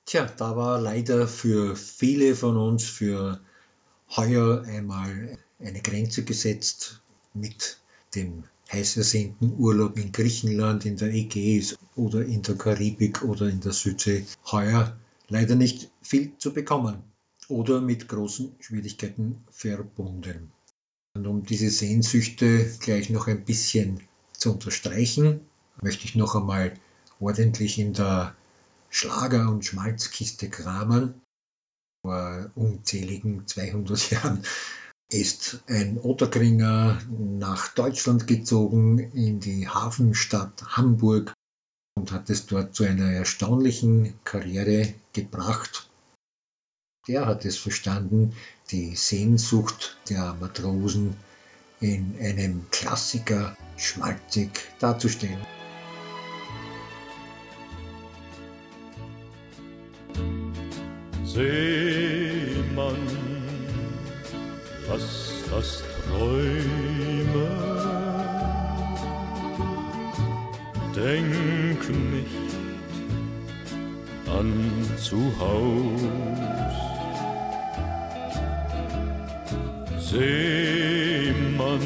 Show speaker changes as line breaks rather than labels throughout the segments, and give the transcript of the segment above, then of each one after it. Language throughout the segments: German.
Tja, da war leider für viele von uns für heuer einmal eine Grenze gesetzt mit dem heiß ersehnten Urlaub in Griechenland, in der Ägäis oder in der Karibik oder in der Südsee. Heuer leider nicht viel zu bekommen oder mit großen Schwierigkeiten verbunden. Und um diese Sehnsüchte gleich noch ein bisschen zu unterstreichen, möchte ich noch einmal ordentlich in der Schlager- und Schmalzkiste kramen. Vor unzähligen 200 Jahren ist ein Otterkringer nach Deutschland gezogen, in die Hafenstadt Hamburg und hat es dort zu einer erstaunlichen Karriere gebracht. Der hat es verstanden, die Sehnsucht der Matrosen in einem Klassiker schmalzig darzustellen.
Seemann, lass das träumen, denk nicht an zu Haus. Seemann,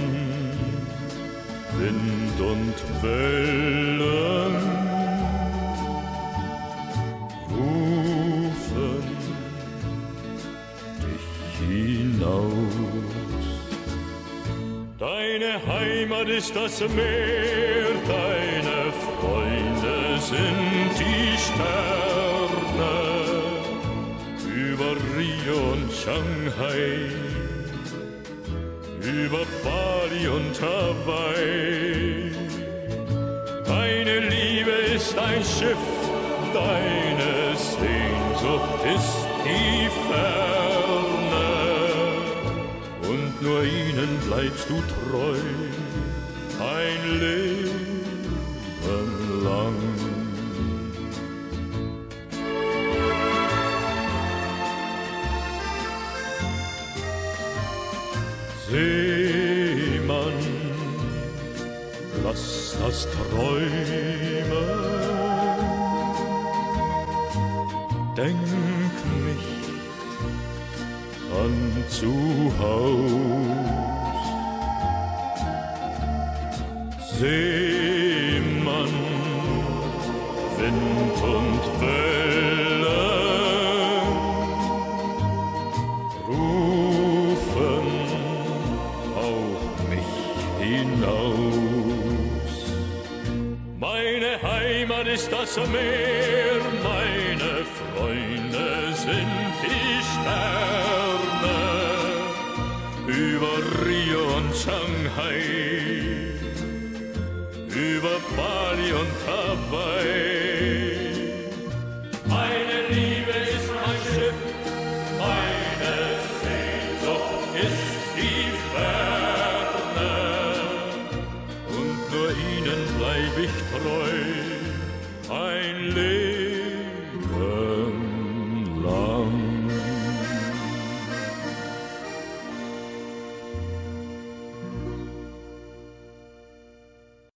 Wind und Wellen rufen dich hinaus. Deine Heimat ist das Meer, deine Freunde sind die Sterne. Über Rio und Shanghai, über Bali und Hawaii. Deine Liebe ist ein Schiff, deine Sehnsucht ist die Ferne. Und nur ihnen bleibst du treu, ein Leben lang. Seemann, lass das träumen, denk nicht an zu Haus. Seemann, Wind und Wellen rufen hinaus. Meine Heimat ist das Meer, meine Freunde sind die Sterne. Über Rio und Shanghai, über Bali und Hawaii. Meine Liebe ist mein Schiff, meine Sehnsucht ist die Ferne. Nur ihnen bleib ich treu.